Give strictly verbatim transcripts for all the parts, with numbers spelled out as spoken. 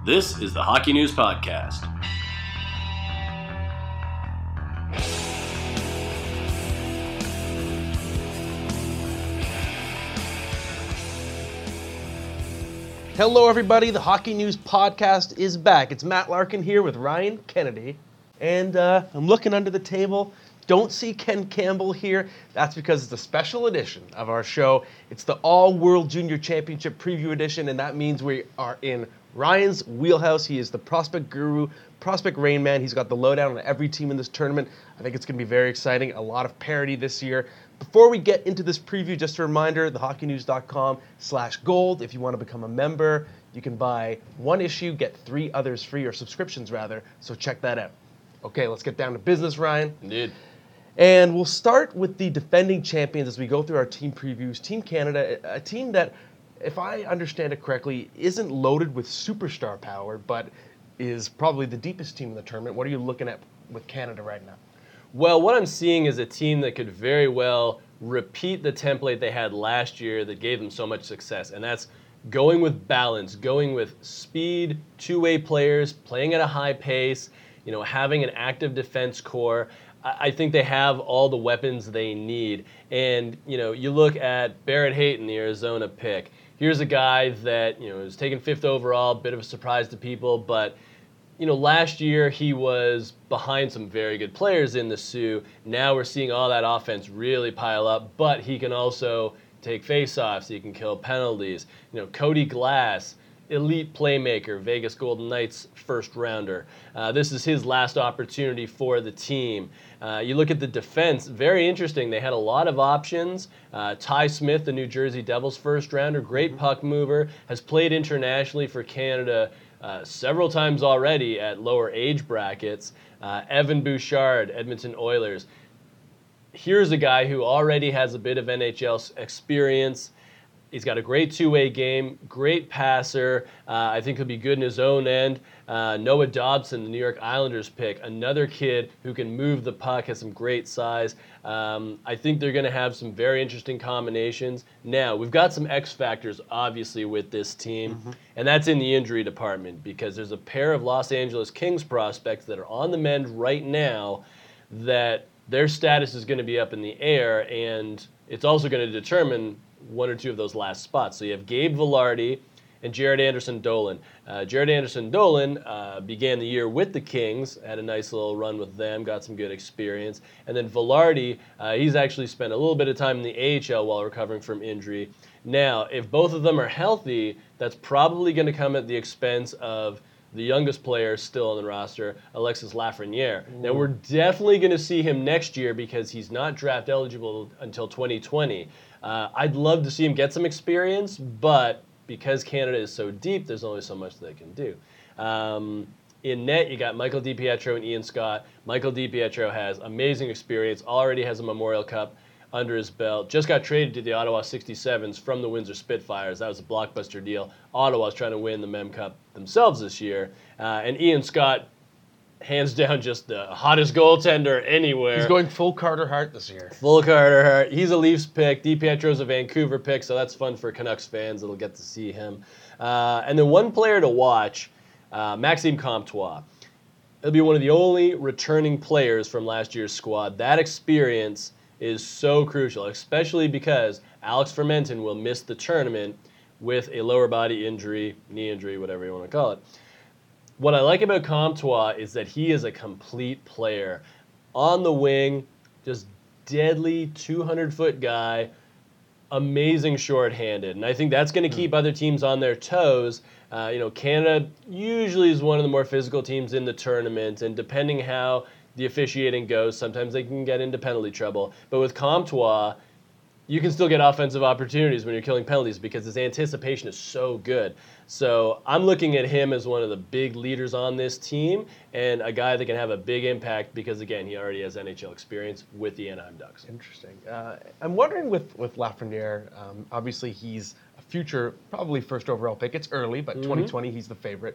This is the Hockey News Podcast. Hello everybody, the Hockey News Podcast is back. It's Matt Larkin here with Ryan Kennedy. And uh, I'm looking under the table. Don't see Ken Campbell here. That's because it's a special edition of our show. It's the All-World Junior Championship Preview Edition, and that means we are in Ryan's wheelhouse. He is the prospect guru, prospect rain man. He's got the lowdown on every team in this tournament. I think it's going to be very exciting. A lot of parity this year. Before we get into this preview, just a reminder, the hockey news dot com slash gold. If you want to become a member, you can buy one issue, get three others free, or subscriptions rather, so check that out. Okay, let's get down to business, Ryan. Indeed. And we'll start with the defending champions as we go through our team previews. Team Canada, a team that, if I understand it correctly, isn't loaded with superstar power, but is probably the deepest team in the tournament. What are you looking at with Canada right now? Well, what I'm seeing is a team that could very well repeat the template they had last year that gave them so much success, and that's going with balance, going with speed, two-way players, playing at a high pace, you know, having an active defense core. I think they have all the weapons they need. And, you know, you look at Barrett Hayton, the Arizona pick. Here's a guy that, you know, was taken fifth overall, bit of a surprise to people, but, you know, last year he was behind some very good players in the Sioux. Now we're seeing all that offense really pile up, but he can also take faceoffs, he can kill penalties. You know, Cody Glass, elite playmaker, Vegas Golden Knights first rounder. Uh, this is his last opportunity for the team. Uh, you look at the defense, very interesting. They had a lot of options. Uh, Ty Smith, the New Jersey Devils first rounder, great mm-hmm. puck mover, has played internationally for Canada uh, several times already at lower age brackets. Uh, Evan Bouchard, Edmonton Oilers. Here's a guy who already has a bit of N H L experience. He's got a great two-way game, great passer. Uh, I think he'll be good in his own end. Uh, Noah Dobson, the New York Islanders pick, another kid who can move the puck, has some great size. Um, I think they're going to have some very interesting combinations. Now, we've got some X factors, obviously, with this team, mm-hmm. and that's in the injury department because there's a pair of Los Angeles Kings prospects that are on the mend right now that their status is going to be up in the air, and it's also going to determine one or two of those last spots. So you have Gabe Vilardi and Jared Anderson-Dolan. Uh, Jared Anderson-Dolan uh, began the year with the Kings, had a nice little run with them, got some good experience. And then Vilardi, uh, he's actually spent a little bit of time in the A H L while recovering from injury. Now, if both of them are healthy, that's probably going to come at the expense of the youngest player still on the roster, Alexis Lafreniere. Ooh. Now, we're definitely going to see him next year because he's not draft eligible until twenty twenty. Uh, I'd love to see him get some experience, but because Canada is so deep, there's only so much they can do. Um, in net, you got Michael DiPietro and Ian Scott. Michael DiPietro has amazing experience, already has a Memorial Cup under his belt, just got traded to the Ottawa sixty-sevens from the Windsor Spitfires. That was a blockbuster deal. Ottawa's trying to win the Mem Cup themselves this year. Uh, and Ian Scott, hands down, just the hottest goaltender anywhere. He's going full Carter Hart this year. Full Carter Hart. He's a Leafs pick. DiPietro's a Vancouver pick, so that's fun for Canucks fans. They'll get to see him. Uh, and then one player to watch, uh, Maxime Comtois. He'll be one of the only returning players from last year's squad. That experience is so crucial, especially because Alex Fermenton will miss the tournament with a lower body injury, knee injury, whatever you want to call it. What I like about Comtois is that he is a complete player. On the wing, just deadly two hundred foot guy, amazing shorthanded. And I think that's going to keep other teams on their toes. Uh, you know, Canada usually is one of the more physical teams in the tournament, and depending how the officiating goes, sometimes they can get into penalty trouble. But with Comtois, you can still get offensive opportunities when you're killing penalties because his anticipation is so good. So I'm looking at him as one of the big leaders on this team and a guy that can have a big impact because, again, he already has N H L experience with the Anaheim Ducks. Interesting. Uh, I'm wondering with, with Lafreniere, um, obviously he's a future, probably first overall pick. It's early, but mm-hmm. twenty twenty, he's the favorite.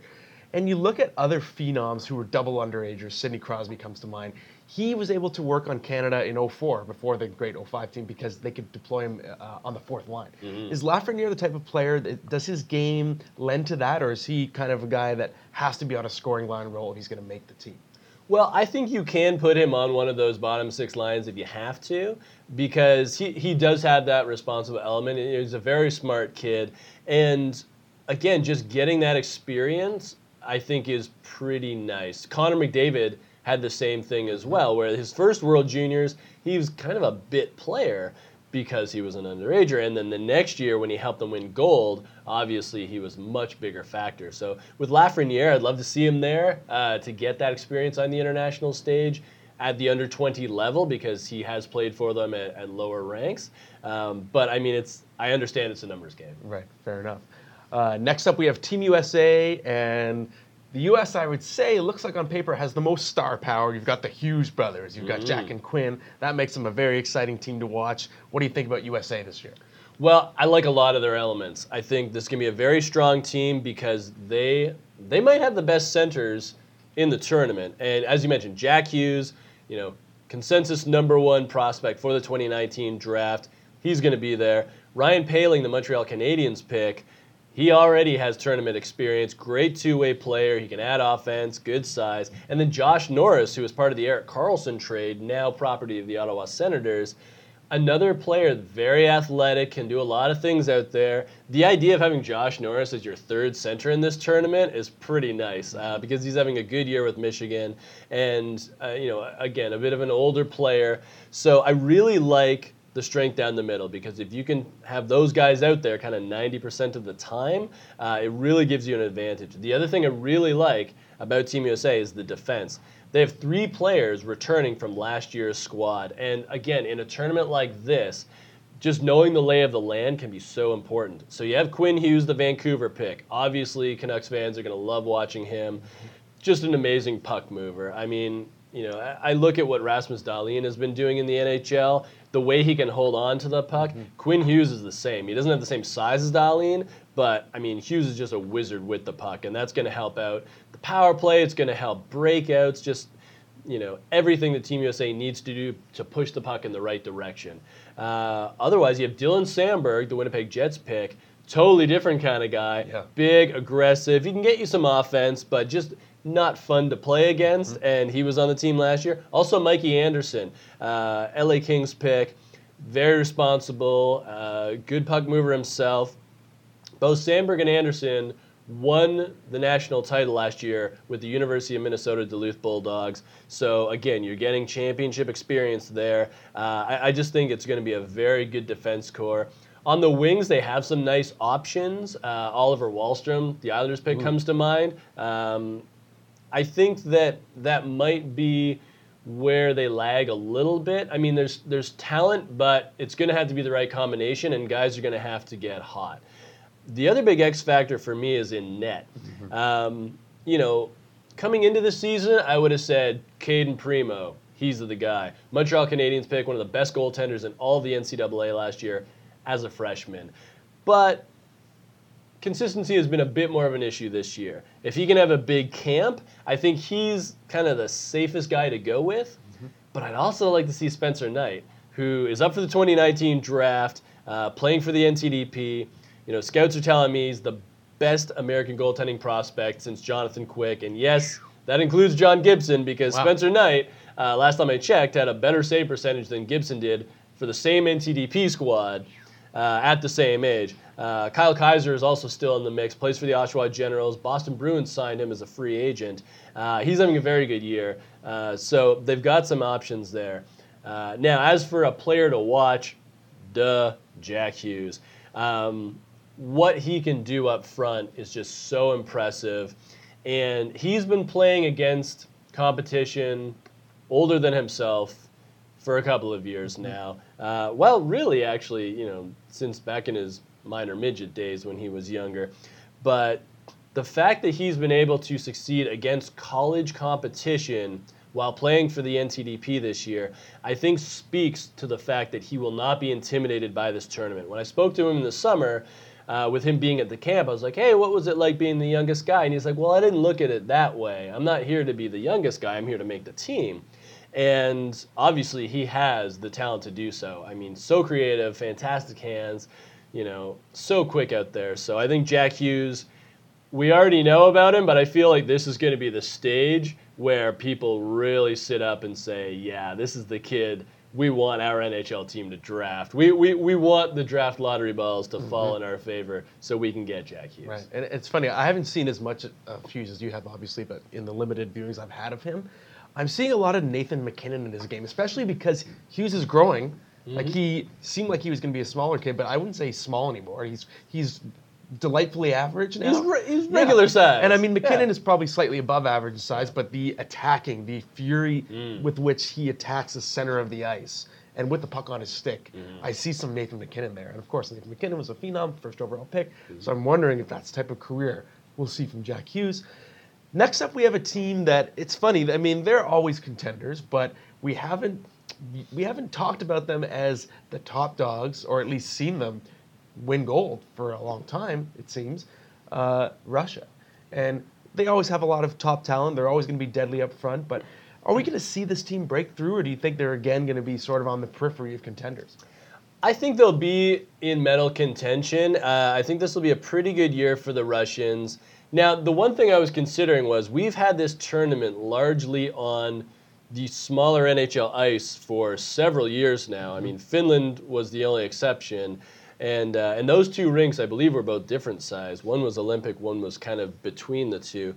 And you look at other phenoms who were double underagers. Sidney Crosby comes to mind. He was able to work on Canada in oh four before the great oh five team because they could deploy him uh, on the fourth line. Mm-hmm. Is Lafreniere the type of player that does his game lend to that, or is he kind of a guy that has to be on a scoring line role if he's going to make the team? Well, I think you can put him on one of those bottom six lines if you have to, because he, he does have that responsible element. He's a very smart kid. And again, just getting that experience, I think, is pretty nice. Connor McDavid had the same thing as well, where his first World Juniors, he was kind of a bit player because he was an underager. And then the next year when he helped them win gold, obviously he was a much bigger factor. So with Lafreniere, I'd love to see him there uh, to get that experience on the international stage at the under twenty level because he has played for them at, at lower ranks. Um, but, I mean, it's I understand it's a numbers game. Right, fair enough. Uh, next up, we have Team U S A, and the U S, I would say, looks like on paper has the most star power. You've got the Hughes brothers. You've got mm. Jack and Quinn. That makes them a very exciting team to watch. What do you think about U S A this year? Well, I like a lot of their elements. I think this can be a very strong team because they they might have the best centers in the tournament. And as you mentioned, Jack Hughes, you know, consensus number one prospect for the twenty nineteen draft. He's going to be there. Ryan Poehling, the Montreal Canadiens pick, he already has tournament experience, great two-way player. He can add offense, good size. And then Josh Norris, who was part of the Erik Karlsson trade, now property of the Ottawa Senators. Another player, very athletic, can do a lot of things out there. The idea of having Josh Norris as your third center in this tournament is pretty nice uh, because he's having a good year with Michigan. And, uh, you know, again, a bit of an older player. So I really like the strength down the middle because if you can have those guys out there kind of ninety percent of the time, uh, it really gives you an advantage. The other thing I really like about Team U S A is the defense. They have three players returning from last year's squad. And again, in a tournament like this, just knowing the lay of the land can be so important. So you have Quinn Hughes, the Vancouver pick. Obviously, Canucks fans are going to love watching him. Just an amazing puck mover. I mean, you know, I look at what Rasmus Dahlin has been doing in the N H L. The way he can hold on to the puck, mm-hmm. Quinn Hughes is the same. He doesn't have the same size as Dahlin, but, I mean, Hughes is just a wizard with the puck, and that's going to help out the power play. It's going to help breakouts, just, you know, everything that Team U S A needs to do to push the puck in the right direction. Uh, otherwise, you have Dylan Samberg, the Winnipeg Jets pick, totally different kind of guy, yeah. Big, aggressive. He can get you some offense, but just not fun to play against, mm-hmm. and he was on the team last year. Also, Mikey Anderson, uh, L A Kings pick, very responsible, uh, good puck mover himself. Both Samberg and Anderson won the national title last year with the University of Minnesota Duluth Bulldogs. So, again, you're getting championship experience there. Uh, I, I just think it's going to be a very good defense core. On the wings, they have some nice options. Uh, Oliver Wahlstrom, the Islanders pick, Ooh. comes to mind. Um, I think that that might be where they lag a little bit. I mean, there's there's talent, but it's going to have to be the right combination, and guys are going to have to get hot. The other big X factor for me is in net. Mm-hmm. Um, you know, coming into the season, I would have said Caden Primo. He's the guy. Montreal Canadiens pick, one of the best goaltenders in all of the N C double A last year as a freshman. But consistency has been a bit more of an issue this year. If he can have a big camp, I think he's kind of the safest guy to go with. Mm-hmm. But I'd also like to see Spencer Knight, who is up for the twenty nineteen draft, uh, playing for the N T D P. You know, scouts are telling me he's the best American goaltending prospect since Jonathan Quick. And yes, that includes John Gibson because wow. Spencer Knight, uh, last time I checked, had a better save percentage than Gibson did for the same N T D P squad uh, at the same age. Uh, Kyle Kaiser is also still in the mix, plays for the Oshawa Generals. Boston Bruins signed him as a free agent. Uh, he's having a very good year. Uh, so they've got some options there. Uh, now, as for a player to watch, duh, Jack Hughes. Um, what he can do up front is just so impressive. And he's been playing against competition older than himself for a couple of years now. Uh, well, really, actually, you know, since back in his minor midget days when he was younger. But the fact that he's been able to succeed against college competition while playing for the N T D P this year, I think speaks to the fact that he will not be intimidated by this tournament. When I spoke to him in the summer, uh, with him being at the camp, I was like, hey, what was it like being the youngest guy? And he's like, well, I didn't look at it that way. I'm not here to be the youngest guy. I'm here to make the team. And obviously he has the talent to do so. I mean, so creative, fantastic hands, you know, so quick out there. So I think Jack Hughes, we already know about him, but I feel like this is going to be the stage where people really sit up and say, yeah, this is the kid we want our N H L team to draft. We we, we want the draft lottery balls to mm-hmm. fall in our favor so we can get Jack Hughes. Right, and it's funny, I haven't seen as much of Hughes as you have, obviously, but in the limited viewings I've had of him, I'm seeing a lot of Nathan MacKinnon in his game, especially because Hughes is growing. Mm-hmm. Like, he seemed like he was going to be a smaller kid, but I wouldn't say he's small anymore. He's he's delightfully average now. He's, re- he's regular yeah. size. And I mean, MacKinnon yeah. is probably slightly above average size, but the attacking, the fury mm. with which he attacks the center of the ice, and with the puck on his stick, mm. I see some Nathan MacKinnon there. And of course, Nathan MacKinnon was a phenom, first overall pick, mm. so I'm wondering if that's the type of career we'll see from Jack Hughes. Next up, we have a team that, it's funny, I mean, they're always contenders, but we haven't we haven't talked about them as the top dogs, or at least seen them win gold for a long time, it seems, uh, Russia. And they always have a lot of top talent. They're always going to be deadly up front. But are we going to see this team break through, or do you think they're again going to be sort of on the periphery of contenders? I think they'll be in medal contention. Uh, I think this will be a pretty good year for the Russians. Now, the one thing I was considering was we've had this tournament largely on the smaller N H L ice for several years now. I mean, Finland was the only exception. And uh, and those two rinks, I believe, were both different size. One was Olympic, one was kind of between the two.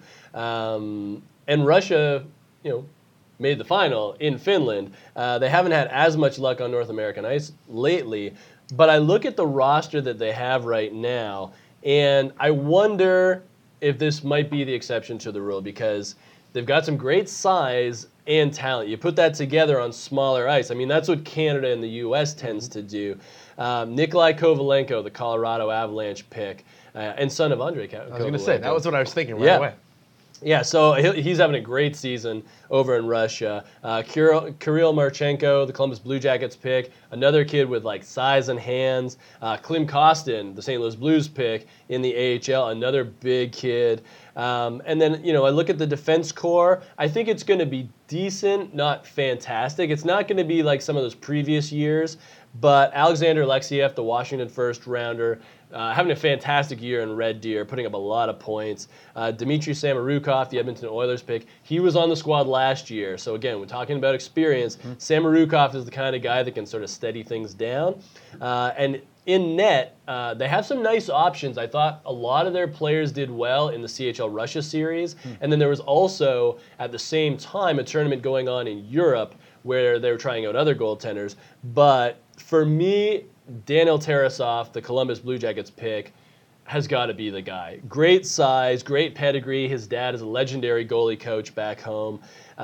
Um, and Russia, you know, made the final in Finland. Uh, they haven't had as much luck on North American ice lately. But I look at the roster that they have right now, and I wonder if this might be the exception to the rule, because they've got some great size and talent. You put that together on smaller ice. I mean, that's what Canada and the U S tends to do. Um, Nikolai Kovalenko, the Colorado Avalanche pick, uh, and son of Andrei Kovalenko. I was going to say, that was what I was thinking right yeah. away. Yeah, so he's having a great season over in Russia. Uh, Kirill, Kirill Marchenko, the Columbus Blue Jackets pick, another kid with like size and hands. Uh, Klim Kostin, the Saint Louis Blues pick in the A H L, another big kid. Um, and then, you know, I look at the defense core. I think it's going to be decent, not fantastic. It's not going to be like some of those previous years, but Alexander Alexiev, the Washington first rounder, Uh, having a fantastic year in Red Deer, putting up a lot of points. Uh, Dmitry Samorukov, the Edmonton Oilers pick, he was on the squad last year. So again, we're talking about experience. Mm-hmm. Samorukov is the kind of guy that can sort of steady things down. Uh, and in net, uh, they have some nice options. I thought a lot of their players did well in the C H L Russia series. Mm-hmm. And then there was also, at the same time, a tournament going on in Europe where they were trying out other goaltenders. But for me, Daniel Tarasov, the Columbus Blue Jackets pick, has got to be the guy. Great size, great pedigree. His dad is a legendary goalie coach back home.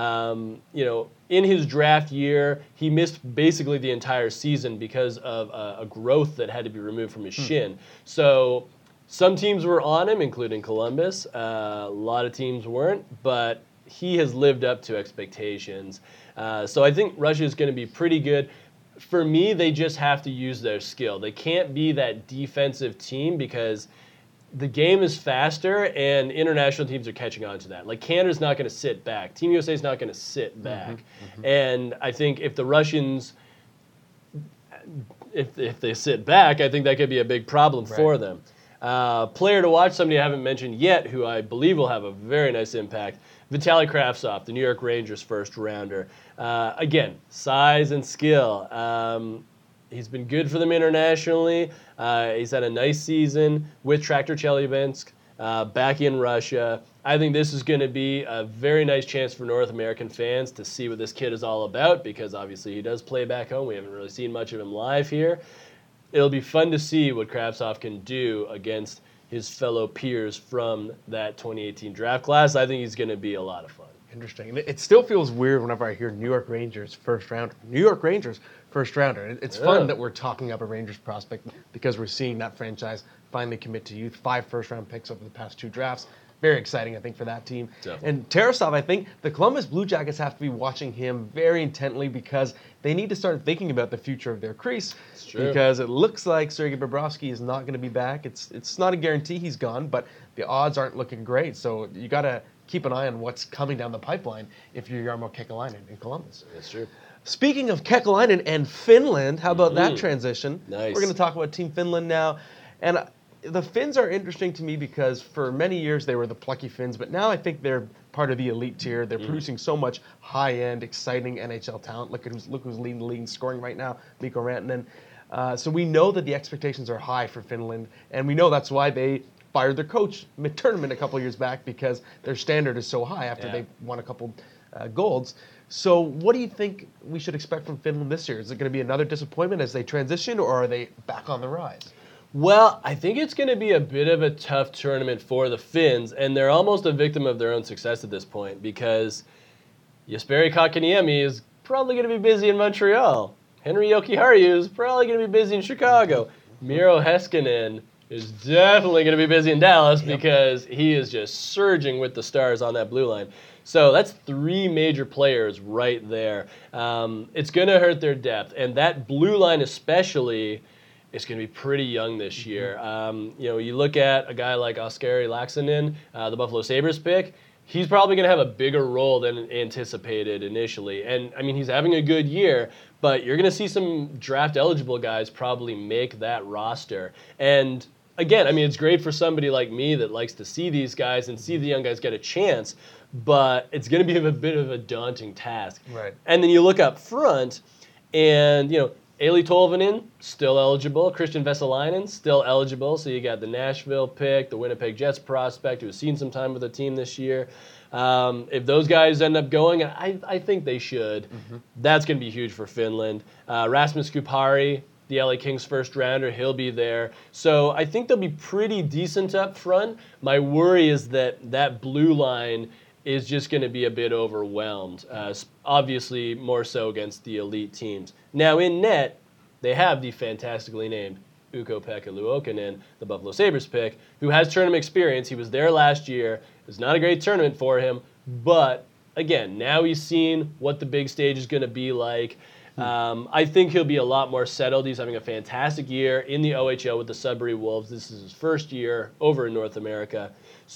Um, you know, in his draft year, he missed basically the entire season because of a, a growth that had to be removed from his hmm. shin. So some teams were on him, including Columbus. Uh, a lot of teams weren't, but he has lived up to expectations. Uh, so I think Russia is going to be pretty good. For me, they just have to use their skill. They can't be that defensive team because the game is faster and international teams are catching on to that. Like, Canada's not going to sit back. Team U S A is not going to sit back. Mm-hmm, mm-hmm. And I think if the Russians, if, if they sit back, I think that could be a big problem right. for them. Uh, player to watch, somebody I haven't mentioned yet, who I believe will have a very nice impact, Vitaly Kravtsov, the New York Rangers first rounder. Uh, again, size and skill. Um, he's been good for them internationally. Uh, he's had a nice season with Tractor Chelyabinsk uh, back in Russia. I think this is going to be a very nice chance for North American fans to see what this kid is all about, because obviously he does play back home. We haven't really seen much of him live here. It'll be fun to see what Kravtsov can do against his fellow peers from that twenty eighteen draft class. I think he's going to be a lot of fun. Interesting. And it still feels weird whenever I hear New York Rangers first rounder. New York Rangers first rounder. It's Yeah. fun that we're talking up a Rangers prospect because we're seeing that franchise finally commit to youth. Five first-round picks over the past two drafts. Very exciting, I think, for that team. Definitely. And Tarasov, I think the Columbus Blue Jackets have to be watching him very intently because they need to start thinking about the future of their crease. It's true. Because it looks like Sergei Bobrovsky is not going to be back. It's it's not a guarantee he's gone, but the odds aren't looking great. So you got to keep an eye on what's coming down the pipeline if you're Jarmo Kekalainen in Columbus. That's true. Speaking of Kekalainen and Finland, how about that Mhm. transition? Nice. We're going to talk about Team Finland now. And the Finns are interesting to me because for many years they were the plucky Finns, but now I think they're part of the elite tier. They're Mm. producing so much high-end, exciting N H L talent. Look at who's look who's leading the league in scoring right now, Mikko Rantanen. Uh, so we know that the expectations are high for Finland, and we know that's why they fired their coach mid-tournament a couple years back because their standard is so high after Yeah. they won a couple uh, golds. So what do you think we should expect from Finland this year? Is it going to be another disappointment as they transition, or are they back on the rise? Well, I think it's going to be a bit of a tough tournament for the Finns, and they're almost a victim of their own success at this point because Jesperi Kotkaniemi is probably going to be busy in Montreal. Henri Jokiharju is probably going to be busy in Chicago. Miro Heiskanen is definitely going to be busy in Dallas Yep. because he is just surging with the Stars on that blue line. So that's three major players right there. Um, it's going to hurt their depth, and that blue line especially – it's going to be pretty young this year. Um, you know, you look at a guy like Oskari Laaksonen, uh, the Buffalo Sabres pick, he's probably going to have a bigger role than anticipated initially. And, I mean, he's having a good year, but you're going to see some draft-eligible guys probably make that roster. And, again, I mean, it's great for somebody like me that likes to see these guys and see the young guys get a chance, but it's going to be a bit of a daunting task. Right. And then you look up front, and, you know, Eeli Tolvanen, still eligible. Christian Vesalainen, still eligible. So you got the Nashville pick, the Winnipeg Jets prospect who has seen some time with the team this year. Um, if those guys end up going, and I, I think they should, mm-hmm. that's going to be huge for Finland. Uh, Rasmus Kupari, the L A Kings first rounder, he'll be there. So I think they'll be pretty decent up front. My worry is that that blue line is just going to be a bit overwhelmed, uh, obviously more so against the elite teams. Now in net, they have the fantastically named Ukko-Pekka Luukkonen, the Buffalo Sabres pick, who has tournament experience. He was there last year. It was not a great tournament for him, but again, now he's seen what the big stage is going to be like. Um, I think he'll be a lot more settled. He's having a fantastic year in the O H L with the Sudbury Wolves. This is his first year over in North America.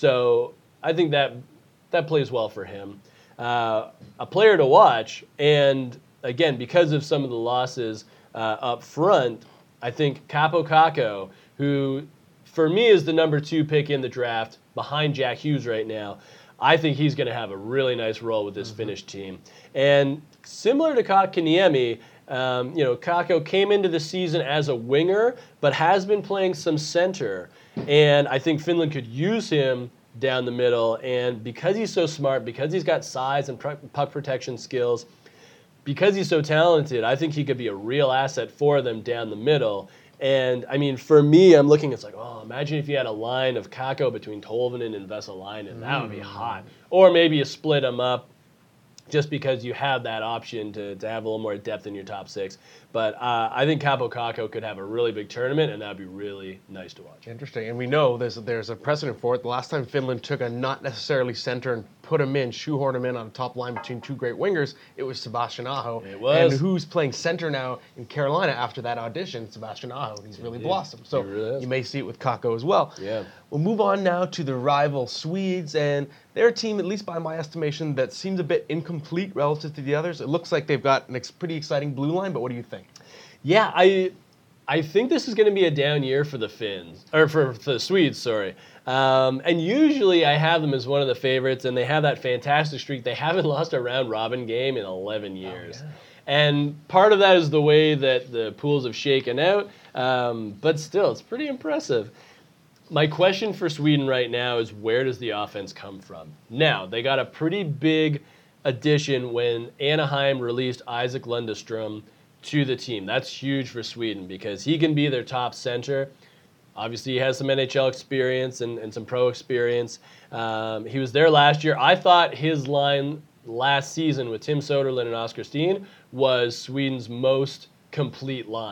So I think that that plays well for him. Uh, a player to watch, and again, because of some of the losses uh, up front, I think Kaapo Kakko, who for me is the number two pick in the draft behind Jack Hughes right now, I think he's going to have a really nice role with this mm-hmm. Finnish team. And similar to Kotkaniemi, um, you know, Kakko came into the season as a winger, but has been playing some center. And I think Finland could use him down the middle. And because he's so smart, because he's got size and puck protection skills, because he's so talented, I think he could be a real asset for them down the middle. And, I mean, for me, I'm looking, it's like, oh, imagine if you had a line of Kakko between Tolvanen and Vesalainen. That would be hot. Or maybe you split them up just because you have that option to, to have a little more depth in your top six. But uh, I think Kaapo Kakko could have a really big tournament, and that would be really nice to watch. Interesting. And we know there's, there's a precedent for it. The last time Finland took a not necessarily center and put him in, shoehorn him in on a top line between two great wingers, it was Sebastian Aho. It was. And who's playing center now in Carolina after that audition? Sebastian Aho. And he's really Indeed. blossomed. So really you may see it with Kakko as well. Yeah. We'll move on now to the rival Swedes, and they're a team, at least by my estimation, that seems a bit incomplete relative to the others. It looks like they've got an ex- pretty exciting blue line, but what do you think? Yeah, I I think this is going to be a down year for the Finns, or for, for the Swedes, sorry. Um, and usually I have them as one of the favorites, and they have that fantastic streak. They haven't lost a round-robin game in eleven years. Oh, yeah. And part of that is the way that the pools have shaken out, um, but still, it's pretty impressive. My question for Sweden right now is, where does the offense come from? Now, they got a pretty big addition when Anaheim released Isaac Lundestrom to the team. That's huge for Sweden because he can be their top center. Obviously, he has some N H L experience and, and some pro experience. Um, he was there last year. I thought his line last season with Tim Soderlund and Oscar Steen was Sweden's most complete line.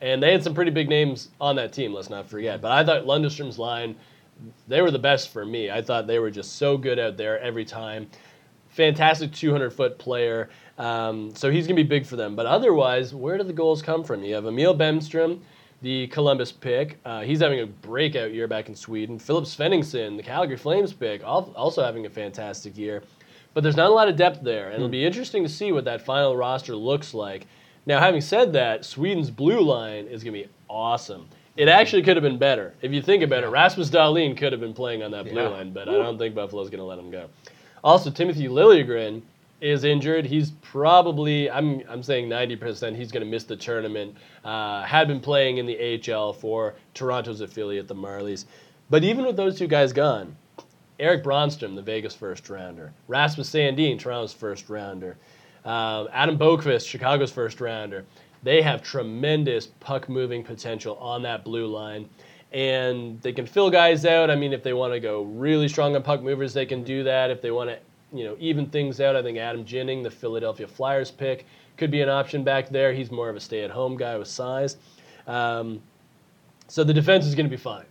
And they had some pretty big names on that team, let's not forget. But I thought Lundstrom's line, they were the best for me. I thought they were just so good out there every time. Fantastic two hundred foot player. Um, so he's going to be big for them. But otherwise, where do the goals come from? You have Emil Bemstrom, the Columbus pick. Uh, he's having a breakout year back in Sweden. Philip Svenningsson, the Calgary Flames pick, also having a fantastic year. But there's not a lot of depth there. And it'll be interesting to see what that final roster looks like. Now, having said that, Sweden's blue line is going to be awesome. It actually could have been better. If you think about it, Rasmus Dahlin could have been playing on that blue Yeah. line, but I don't think Buffalo's going to let him go. Also, Timothy Liljegren is injured. He's probably, I'm I'm saying ninety percent, he's going to miss the tournament. Uh, had been playing in the A H L for Toronto's affiliate, the Marlies. But even with those two guys gone, Eric Bronstrom, the Vegas first rounder, Rasmus Sandin, Toronto's first rounder, Um, Adam Boqvist, Chicago's first rounder. They have tremendous puck-moving potential on that blue line. And they can fill guys out. I mean, if they want to go really strong on puck movers, they can do that. If they want to, you know, even things out, I think Adam Ginning, the Philadelphia Flyers pick, could be an option back there. He's more of a stay-at-home guy with size. Um, so the defense is going to be fine.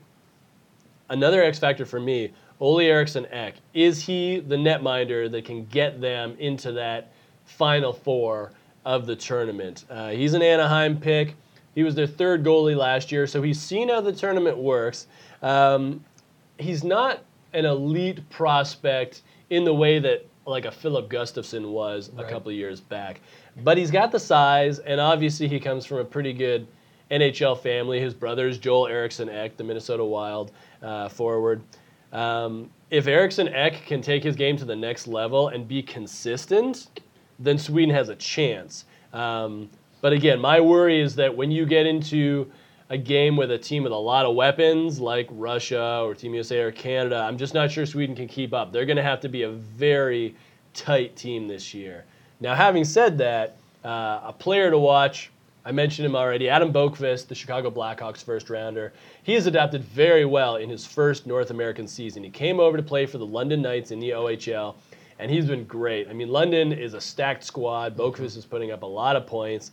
Another X factor for me, Ole Eriksson Ek. Is he the netminder that can get them into that Final Four of the tournament? Uh, he's an Anaheim pick. He was their third goalie last year, so he's seen how the tournament works. Um, he's not an elite prospect in the way that like a Philip Gustafsson was a Right. couple of years back. But he's got the size, and obviously he comes from a pretty good N H L family. His brother is Joel Eriksson Ek, the Minnesota Wild uh, forward. Um, if Eriksson Ek can take his game to the next level and be consistent, then Sweden has a chance. Um, but again, my worry is that when you get into a game with a team with a lot of weapons, like Russia or Team U S A or Canada, I'm just not sure Sweden can keep up. They're going to have to be a very tight team this year. Now, having said that, uh, a player to watch, I mentioned him already, Adam Boqvist, the Chicago Blackhawks first rounder. He has adapted very well in his first North American season. He came over to play for the London Knights in the O H L, and he's been great. I mean, London is a stacked squad. Boqvist is putting up a lot of points.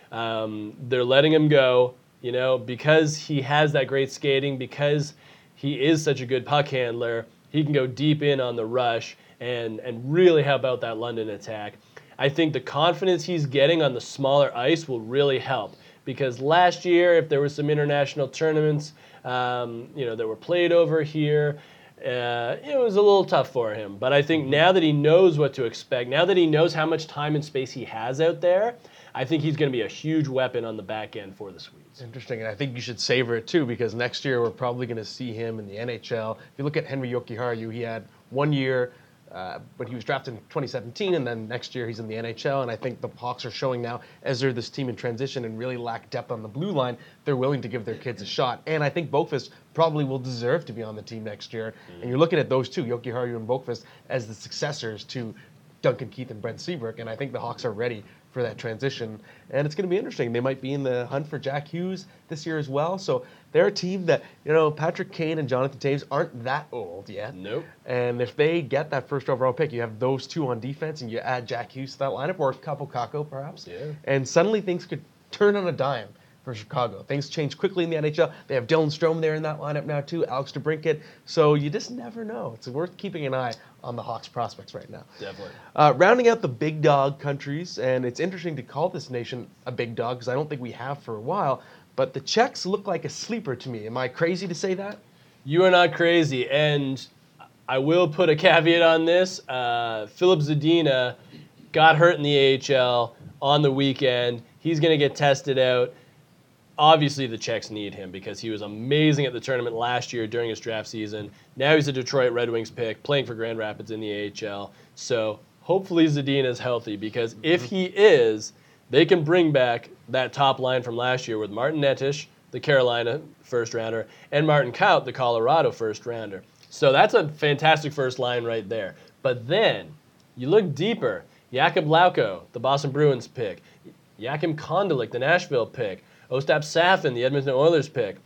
Um, they're letting him go, you know, because he has that great skating, because he is such a good puck handler. He can go deep in on the rush and, and really help out that London attack. I think the confidence he's getting on the smaller ice will really help, because last year, if there were some international tournaments, um, you know, that were played over here, uh, it was a little tough for him. But I think now that he knows what to expect, now that he knows how much time and space he has out there, I think he's going to be a huge weapon on the back end for the Swedes. Interesting, and I think you should savor it too, because next year we're probably going to see him in the N H L. If you look at Henri Jokiharju, he had one year, uh, but he was drafted in twenty seventeen, and then next year he's in the N H L, and I think the Hawks are showing now, as they're this team in transition and really lack depth on the blue line, they're willing to give their kids a shot. And I think Boqvist probably will deserve to be on the team next year. Mm. And you're looking at those two, Jokiharju and Boqvist, as the successors to Duncan Keith and Brent Seabrook, and I think the Hawks are ready for that transition, and it's going to be interesting. They might be in the hunt for Jack Hughes this year as well, so they're a team that, you know, Patrick Kane and Jonathan Toews aren't that old yet. Nope. And if they get that first overall pick, you have those two on defense, and you add Jack Hughes to that lineup, or Capo Caco perhaps, Yeah. and suddenly things could turn on a dime for Chicago. Things change quickly in the N H L. They have Dylan Strome there in that lineup now too, Alex DeBrincat. So you just never know. It's worth keeping an eye on the Hawks prospects right now. Definitely. Uh, rounding out the big dog countries, and it's interesting to call this nation a big dog because I don't think we have for a while, but the Czechs look like a sleeper to me. Am I crazy to say that? You are not crazy, and I will put a caveat on this. Uh, Filip Zadina got hurt in the A H L on the weekend. He's going to get tested out. Obviously, the Czechs need him because he was amazing at the tournament last year during his draft season. Now he's a Detroit Red Wings pick, playing for Grand Rapids in the A H L. So hopefully Zadina is healthy, because if he is, they can bring back that top line from last year with Martin Nettish, the Carolina first rounder, and Martin Kaut, the Colorado first rounder. So that's a fantastic first line right there. But then you look deeper. Jakub Lauko, the Boston Bruins pick. Jakim Kondelik, the Nashville pick. Ostap Safin, the Edmonton Oilers pick.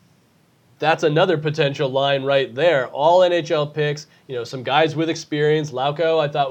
That's another potential line right there. All N H L picks, you know, some guys with experience. Lauko, I thought, was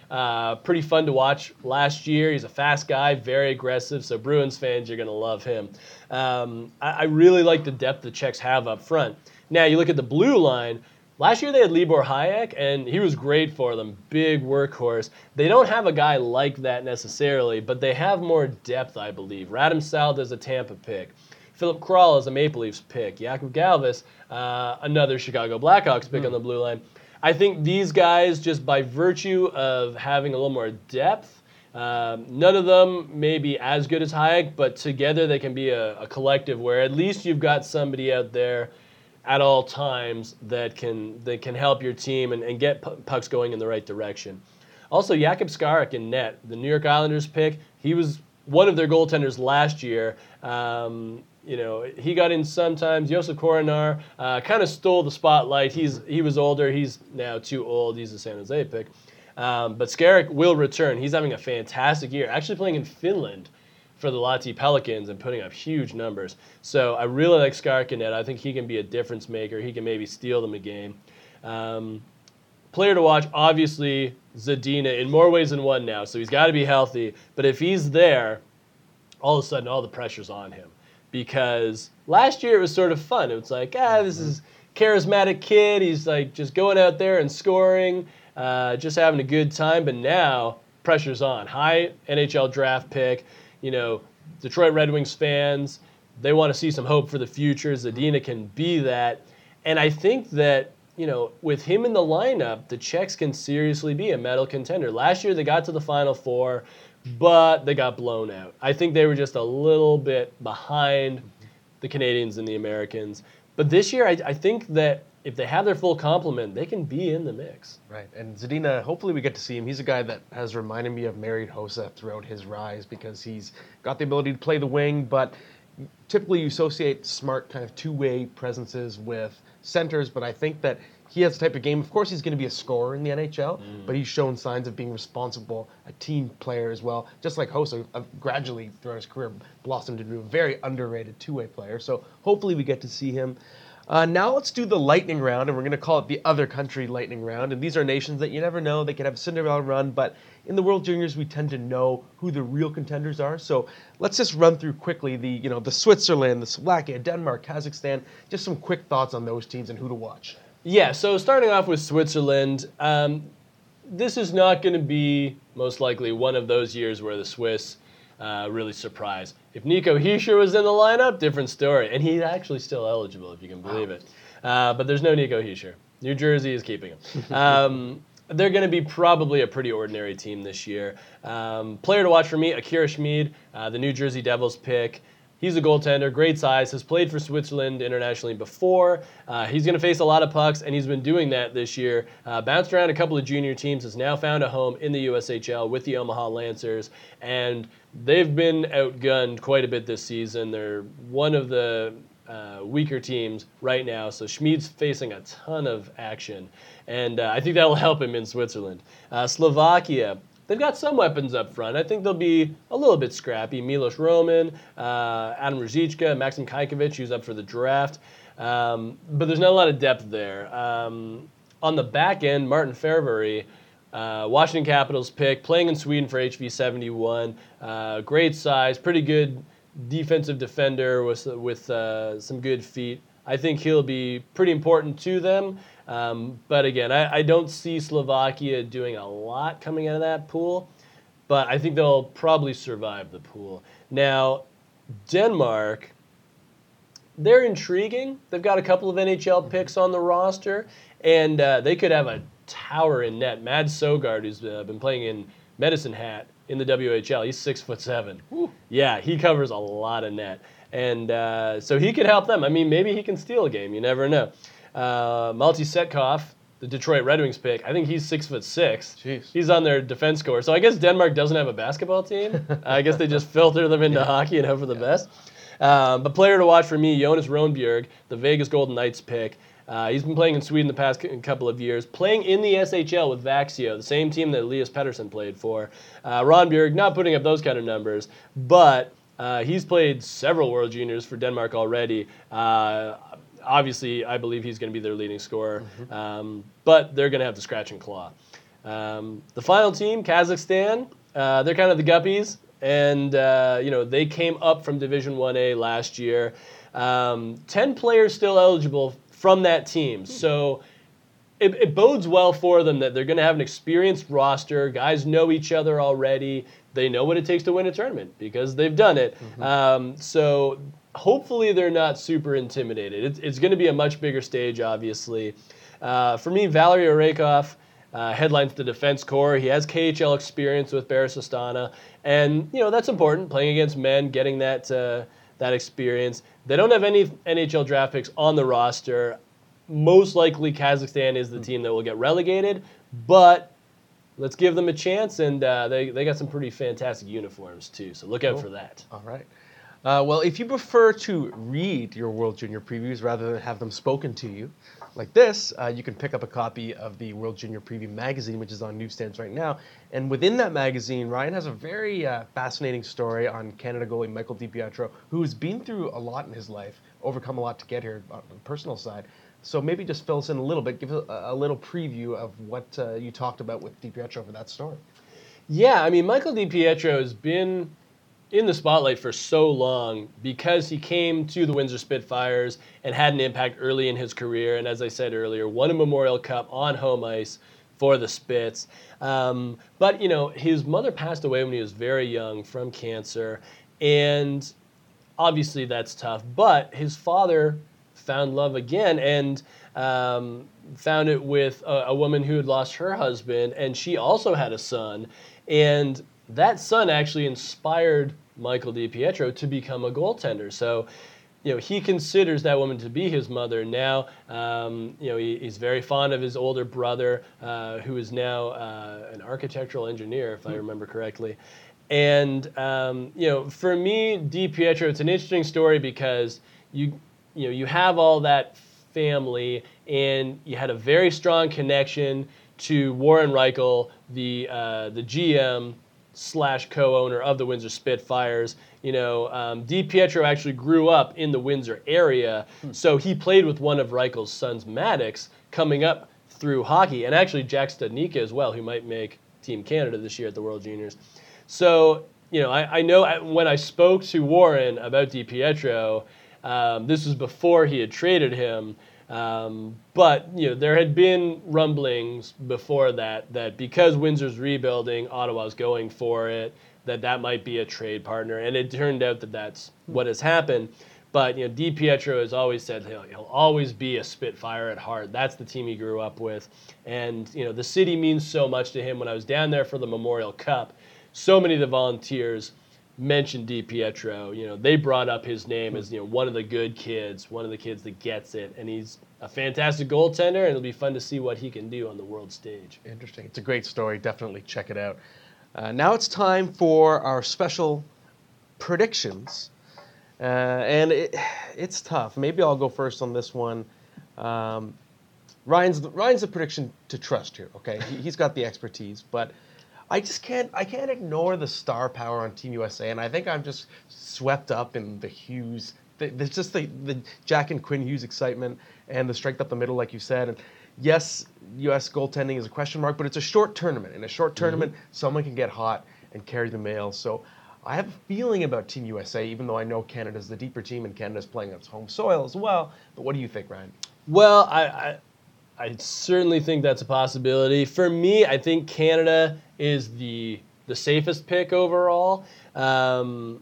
Uh, pretty fun to watch last year. He's a fast guy, very aggressive. So Bruins fans, you're going to love him. Um, I, I really like the depth the Czechs have up front. Now, you look at the blue line. Last year they had Libor Hayek, and he was great for them. Big workhorse. They don't have a guy like that necessarily, but they have more depth, I believe. Radim Salda is a Tampa pick. Philip Kral is a Maple Leafs pick. Jakub Galvis, uh, another Chicago Blackhawks pick mm. on the blue line. I think these guys, just by virtue of having a little more depth, um, none of them may be as good as Hayek, but together they can be a, a collective where at least you've got somebody out there at all times that can that can help your team and, and get pucks going in the right direction. Also, Jakub Skarek in net, the New York Islanders pick, he was one of their goaltenders last year. Um, you know, he got in sometimes. Josef Koronar uh, kind of stole the spotlight. He's He was older. He's now too old. He's a San Jose pick. Um, but Skarek will return. He's having a fantastic year, actually playing in Finland for the Lahti Pelicans and putting up huge numbers. So I really like Skarek in net. I think he can be a difference maker. He can maybe steal them a game. Um, player to watch, obviously, Zadina in more ways than one now. So he's got to be healthy. But if he's there, all of a sudden all the pressure's on him. Because last year it was sort of fun. It was like, ah, this is charismatic kid. He's like just going out there and scoring, uh, just having a good time. But now pressure's on. High N H L draft pick. You know, Detroit Red Wings fans, they want to see some hope for the future. Zadina can be that. And I think that, you know, with him in the lineup, the Czechs can seriously be a medal contender. Last year they got to the Final Four, but they got blown out. I think they were just a little bit behind the Canadians and the Americans. But this year, I, I think that if they have their full complement, they can be in the mix. Right, and Zadina, hopefully we get to see him. He's a guy that has reminded me of Marian Hossa throughout his rise because he's got the ability to play the wing, but typically you associate smart kind of two-way presences with centers, but I think that he has the type of game. Of course, he's going to be a scorer in the N H L, mm. but he's shown signs of being responsible, a team player as well. Just like Hossa, uh, gradually throughout his career blossomed into a very underrated two-way player. So hopefully we get to see him. Uh, now let's do the lightning round, and we're going to call it the other country lightning round. And these are nations that you never know. They could have a Cinderella run, but in the World Juniors, we tend to know who the real contenders are. So let's just run through quickly the, you know, the Switzerland, the Slovakia, Denmark, Kazakhstan. Just some quick thoughts on those teams and who to watch. Yeah, so starting off with Switzerland, um, this is not going to be most likely one of those years where the Swiss uh, really surprise. If Nico Hischier was in the lineup, different story. And he's actually still eligible, if you can believe wow. it. Uh, but there's no Nico Hischier. New Jersey is keeping him. Um, they're going to be probably a pretty ordinary team this year. Um, player to watch for me, Akira Schmid, uh, the New Jersey Devils pick. He's a goaltender, great size, has played for Switzerland internationally before. Uh, he's going to face a lot of pucks, and he's been doing that this year. Uh, bounced around a couple of junior teams, has now found a home in the U S H L with the Omaha Lancers, and they've been outgunned quite a bit this season. They're one of the uh, weaker teams right now, so Schmid's facing a ton of action, and uh, I think that will help him in Switzerland. Uh, Slovakia. They've got some weapons up front. I think they'll be a little bit scrappy. Milos Roman, uh, Adam Ruzicka, Maxim Kajkovic, who's up for the draft. Um, but there's not a lot of depth there. Um, on the back end, Martin Fervary, uh, Washington Capitals pick, playing in Sweden for H V seventy-one. Uh, great size, pretty good defensive defender with, with uh, some good feet. I think he'll be pretty important to them. Um, but again, I, I don't see Slovakia doing a lot coming out of that pool, but I think they'll probably survive the pool. Now, Denmark, they're intriguing. They've got a couple of N H L picks on the roster, and uh, they could have a tower in net. Mads Sogard, who's uh, been playing in Medicine Hat in the W H L, he's six foot seven. Woo. Yeah, he covers a lot of net. And uh, so he could help them. I mean, maybe he can steal a game. You never know. Uh, Malty Setkov, the Detroit Red Wings pick, I think he's six foot six. Jeez. He's on their defense corps. So I guess Denmark doesn't have a basketball team. I guess they just filter them into yeah. hockey and hope for the yeah. best. Um, but player to watch for me, Jonas Ronbjerg, the Vegas Golden Knights pick. Uh, he's been playing in Sweden the past couple of years, playing in the S H L with Vaxio, the same team that Elias Pettersson played for. Uh, Ronbjerg, not putting up those kind of numbers, but uh, he's played several World Juniors for Denmark already. Uh, Obviously, I believe he's going to be their leading scorer, mm-hmm. um, but they're going to have to scratch and claw. Um, the final team, Kazakhstan, uh, they're kind of the guppies, and uh, you know they came up from Division one A last year. Um, Ten players still eligible from that team, so it, it bodes well for them that they're going to have an experienced roster. Guys know each other already. They know what it takes to win a tournament because they've done it. Mm-hmm. Um, so hopefully they're not super intimidated. It's, it's going to be a much bigger stage, obviously. Uh, for me, Valery Orekov uh, headlines the defense core. He has K H L experience with Beres Astana, and you know that's important. Playing against men, getting that uh, that experience. They don't have any N H L draft picks on the roster. Most likely, Kazakhstan is the team that will get relegated, but let's give them a chance, and uh, they, they got some pretty fantastic uniforms, too, so look out cool. for that. All right. Uh, well, if you prefer to read your World Junior previews rather than have them spoken to you like this, uh, you can pick up a copy of the World Junior Preview magazine, which is on newsstands right now. And within that magazine, Ryan has a very uh, fascinating story on Canada goalie Michael DiPietro, who's been through a lot in his life, overcome a lot to get here on the personal side. So maybe just fill us in a little bit, give a, a little preview of what uh, you talked about with DiPietro for that story. Yeah, I mean, Michael DiPietro has been in the spotlight for so long because he came to the Windsor Spitfires and had an impact early in his career. And as I said earlier, won a Memorial Cup on home ice for the Spits. Um, but, you know, his mother passed away when he was very young from cancer. And obviously that's tough. But his father found love again and um, found it with a, a woman who had lost her husband, and she also had a son. And that son actually inspired Michael DiPietro to become a goaltender. So, you know, he considers that woman to be his mother now. Um, you know, he, he's very fond of his older brother, uh, who is now uh, an architectural engineer, if I remember correctly. And, um, you know, for me, DiPietro, it's an interesting story because you You know, you have all that family, and you had a very strong connection to Warren Reichel, the uh, the G M slash co-owner of the Windsor Spitfires. You know, um, DiPietro actually grew up in the Windsor area, hmm. so he played with one of Reichel's sons, Maddox, coming up through hockey, and actually Jack Studnicka as well, who might make Team Canada this year at the World Juniors. So, you know, I, I know when I spoke to Warren about DiPietro, Um, this was before he had traded him, um, but you know there had been rumblings before that that because Windsor's rebuilding, Ottawa's going for it, that that might be a trade partner, and it turned out that that's what has happened. But you know, DiPietro has always said he'll, he'll always be a Spitfire at heart. That's the team he grew up with, and you know the city means so much to him. When I was down there for the Memorial Cup, so many of the volunteers mentioned DiPietro. You know, they brought up his name as, you know, one of the good kids, one of the kids that gets it, and he's a fantastic goaltender, and it'll be fun to see what he can do on the world stage. Interesting. It's a great story. Definitely check it out. Uh, now it's time for our special predictions, uh, and it, it's tough. Maybe I'll go first on this one. Um, Ryan's Ryan's the prediction to trust here. Okay, he, he's got the expertise, but I just can't I can't ignore the star power on Team U S A, and I think I'm just swept up in the Hughes. The, there's just the, the Jack and Quinn Hughes excitement and the strength up the middle, like you said. And yes, U S goaltending is a question mark, but it's a short tournament. In a short tournament, mm-hmm. someone can get hot and carry the mail. So I have a feeling about Team U S A, even though I know Canada's the deeper team and Canada's playing on its home soil as well. But what do you think, Ryan? Well, I... I I certainly think that's a possibility. For me, I think Canada is the the safest pick overall. Um,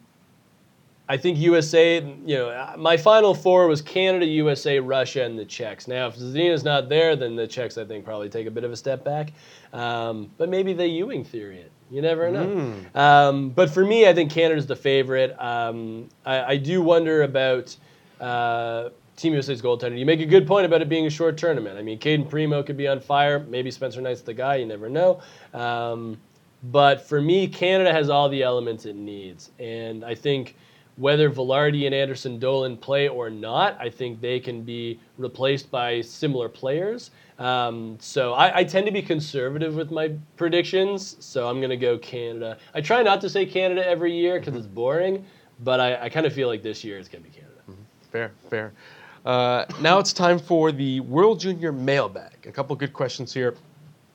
I think U S A, you know, my final four was Canada, U S A, Russia, and the Czechs. Now, if Zadina's not there, then the Czechs, I think, probably take a bit of a step back. Um, but maybe they Ewing theory it. You never know. Mm. Um, but for me, I think Canada's the favorite. Um, I, I do wonder about Uh, Team U S A's goaltender. You make a good point about it being a short tournament. I mean, Caden Primo could be on fire. Maybe Spencer Knight's the guy. You never know. Um, but for me, Canada has all the elements it needs. And I think whether Velarde and Anderson Dolan play or not, I think they can be replaced by similar players. Um, so I, I tend to be conservative with my predictions. So I'm going to go Canada. I try not to say Canada every year because it's boring. But I, I kind of feel like this year it's going to be Canada. Mm-hmm. Fair, fair. Uh, now it's time for the World Junior Mailbag. A couple good questions here.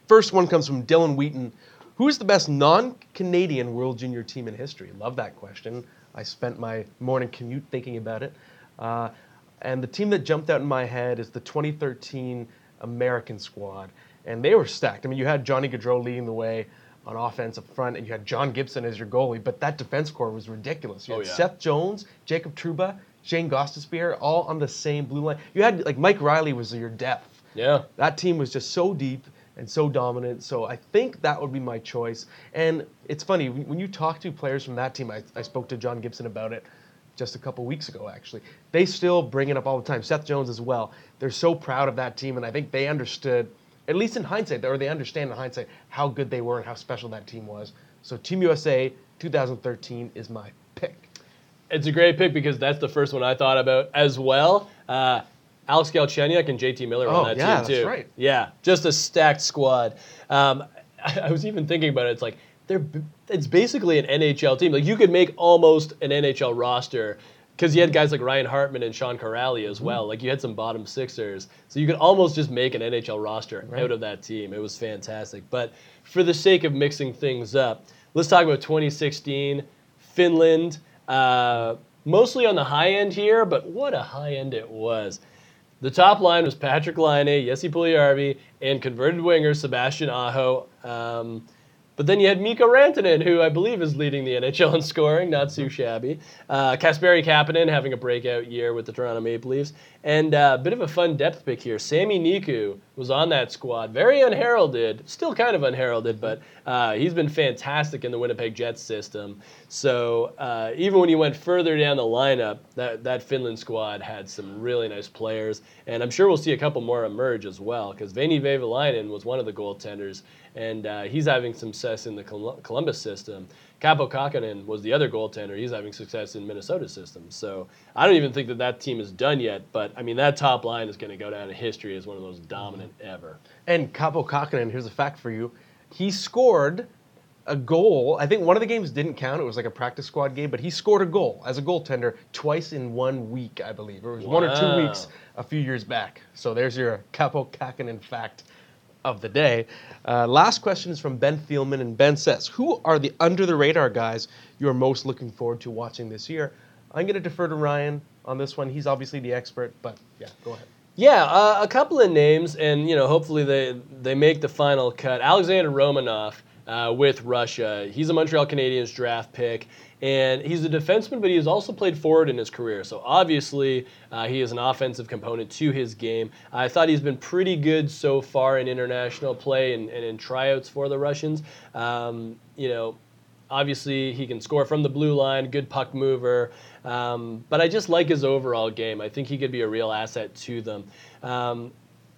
First one comes from Dylan Wheaton. Who is the best non-Canadian World Junior team in history? Love that question. I spent my morning commute thinking about it. Uh, and the team that jumped out in my head is the twenty thirteen American squad. And they were stacked. I mean, you had Johnny Gaudreau leading the way on offense up front, and you had John Gibson as your goalie, but that defense core was ridiculous. You had Oh, yeah. Seth Jones, Jacob Trouba, Shane Gostisbehere, all on the same blue line. You had, like, Mike Riley was your depth. Yeah. That team was just so deep and so dominant, so I think that would be my choice. And it's funny, when you talk to players from that team, I, I spoke to John Gibson about it just a couple weeks ago, actually. They still bring it up all the time. Seth Jones as well. They're so proud of that team, and I think they understood, at least in hindsight, or they understand in hindsight, how good they were and how special that team was. So Team U S A twenty thirteen is my pick. It's a great pick because that's the first one I thought about as well. Uh, Alex Galchenyuk and J T Miller were Oh, on that yeah, team too. that's right. Yeah, just a stacked squad. Um, I, I was even thinking about it. It's like they're b- it's basically an N H L team. Like you could make almost an N H L roster because you had guys like Ryan Hartman and Sean Corrali as well. Like you had some bottom sixers, so you could almost just make an N H L roster Right. out of that team. It was fantastic. But for the sake of mixing things up, let's talk about twenty sixteen Finland. Uh, mostly on the high end here, but what a high end it was. The top line was Patrick Laine, Jesse Puljujärvi, and converted winger Sebastian Aho. Um, but then you had Mikko Rantanen, who I believe is leading the N H L in scoring, not too shabby. Uh, Kasperi Kapanen having a breakout year with the Toronto Maple Leafs. And a uh, bit of a fun depth pick here. Sami Niku was on that squad. Very unheralded, still kind of unheralded, but uh, he's been fantastic in the Winnipeg Jets system. So uh, even when you went further down the lineup, that, that Finland squad had some really nice players. And I'm sure we'll see a couple more emerge as well, because Veini Vehviläinen was one of the goaltenders, and uh, he's having some success in the Col- Columbus system. Kaapo Kähkönen was the other goaltender. He's having success in Minnesota's system. So I don't even think that that team is done yet, but I mean, that top line is going to go down in history as one of the most dominant ever. And Kaapo Kähkönen, here's a fact for you. He scored a goal. I think one of the games didn't count. It was like a practice squad game, but he scored a goal as a goaltender twice in one week, I believe. It was one or two Wow. weeks a few years back. So there's your Kaapo Kähkönen fact of the day. Uh, last question is from Ben Thielman, and Ben says, who are the under-the-radar guys you are most looking forward to watching this year? I'm going to defer to Ryan on this one. He's obviously the expert, but yeah, go ahead. Yeah, uh, a couple of names, and you know, hopefully they they make the final cut. Alexander Romanov uh, with Russia. He's a Montreal Canadiens draft pick, and he's a defenseman, but he has also played forward in his career. So obviously, uh, he is an offensive component to his game. I thought he's been pretty good so far in international play and, and in tryouts for the Russians. Um, you know. Obviously, he can score from the blue line, good puck mover, um, but I just like his overall game. I think he could be a real asset to them. Um,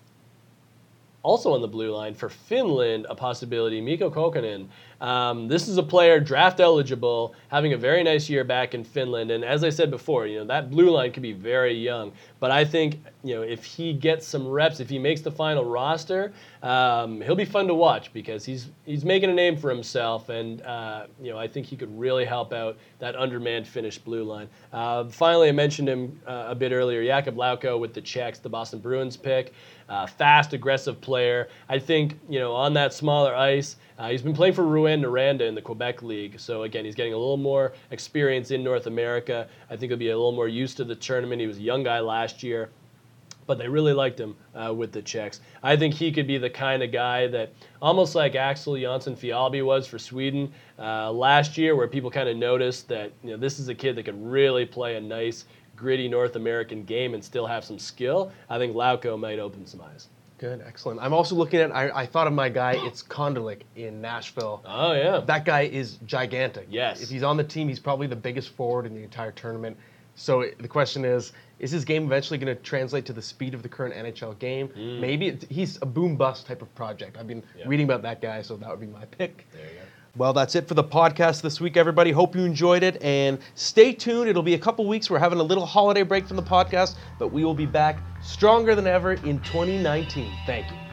also on the blue line for Finland, a possibility, Mikko Kokkonen. Um, this is a player draft eligible, having a very nice year back in Finland. And as I said before, you know, that blue line could be very young. But I think, you know, if he gets some reps, if he makes the final roster, um, he'll be fun to watch because he's he's making a name for himself. And, uh, you know, I think he could really help out that undermanned Finnish blue line. Uh, finally, I mentioned him uh, a bit earlier, Jakub Lauko with the Czechs, the Boston Bruins pick. Uh, fast, aggressive player. I think, you know, on that smaller ice, uh, he's been playing for Rouen Noranda in the Quebec League. So, again, he's getting a little more experience in North America. I think he'll be a little more used to the tournament. He was a young guy last year, but they really liked him uh, with the Czechs. I think he could be the kind of guy that, almost like Axel Jonsson-Fjällby was for Sweden uh, last year, where people kind of noticed that, you know, this is a kid that can really play a nice, gritty North American game and still have some skill. I think Lauko might open some eyes. Good, excellent. I'm also looking at, I, I thought of my guy, it's Kondolik in Nashville. Oh, yeah. That guy is gigantic. Yes. If he's on the team, he's probably the biggest forward in the entire tournament. So it, the question is, is his game eventually going to translate to the speed of the current N H L game? Mm. Maybe. It, he's a boom-bust type of project. I've been Yeah. reading about that guy, so that would be my pick. There you go. Well, that's it for the podcast this week, everybody. Hope you enjoyed it, and stay tuned. It'll be a couple weeks. We're having a little holiday break from the podcast, but we will be back stronger than ever in twenty nineteen. Thank you.